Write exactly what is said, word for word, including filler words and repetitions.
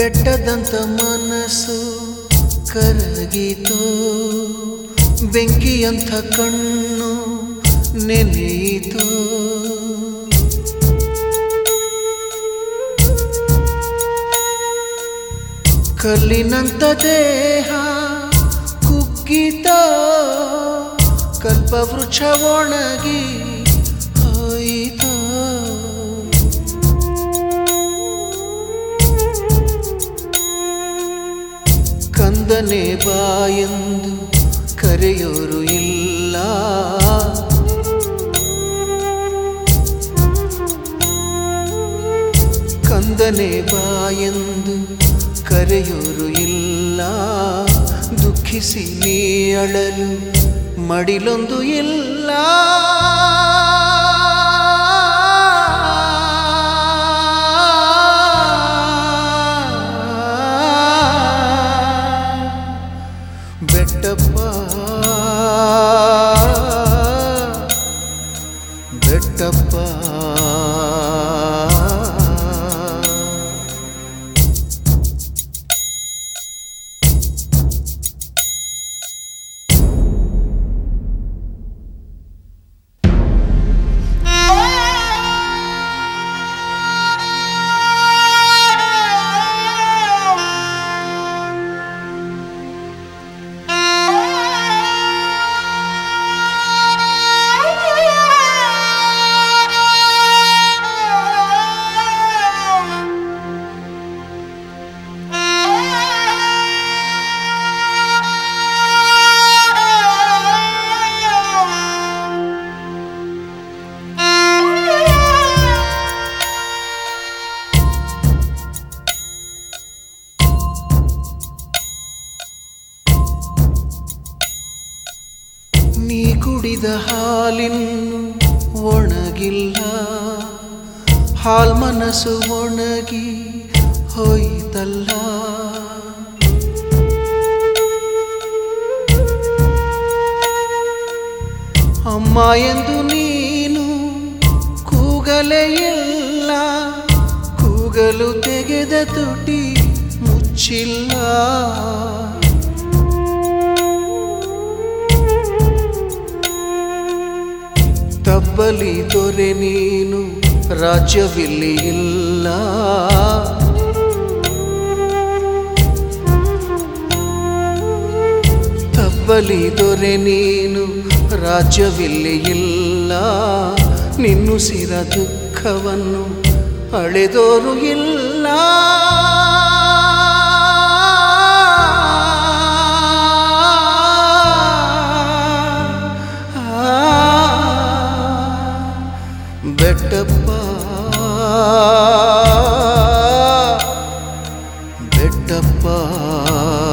ಬೆಟ್ಟದಂತ ಮನಸ್ಸು ಕರಗಿತೋ, ಬೆಂಕಿಯಂಥ ಕಣ್ಣು ನೆನೆಯಿತೋ. ಕಲ್ಲಿನಂತ ದೇಹ ಕುಗ್ಗಿತೋ, ಕಲ್ಪವೃಕ್ಷ ಒಣಗಿ ಹೋಯಿತೋ. ಕಂದನೆ ಬಾಯೆಂದು ಕರೆಯೋರು ಇಲ್ಲ, ಕಂದನೆ ಬಾಯೆಂದು ಕರೆಯೋರು ಇಲ್ಲ. ದುಃಖಿಸಿ ನೀ ಅಳಲು ಮಡಿಲೊಂದು ಇಲ್ಲ. ಬೆಟ್ಟಪ್ಪ ಬೆಟ್ಟಪ್ಪ ನೀ ಕುಡಿದ ಹಾಲಿನ್ನು ಒಣಗಿಲ್ಲ, ಹಾಲ್ ಮನಸ್ಸು ಒಣಗಿ ಹೋಯಿತಲ್ಲ. ಅಮ್ಮ ಎಂದು ನೀನು ಕೂಗಲೇ ಇಲ್ಲ, ಕೂಗಲು ತೆಗೆದ ತುಟಿ ಮುಚ್ಚಿಲ್ಲ. ತಬ್ಬಲಿ ದೊರೆ ನೀನು ರಾಜ್ಯವಿಲ್ಲಿ ಇಲ್ಲ, ತಬ್ಬಲಿ ದೊರೆ ನೀನು ರಾಜ್ಯವಿಲ್ಲಿ ಇಲ್ಲ. ನಿನ್ನುಸಿರ ದುಃಖವನ್ನು ಅಳೆದೋರು ಇಲ್ಲ. ಬೆಟ್ಟಪ್ಪ ಬೆಟ್ಟಪ್ಪ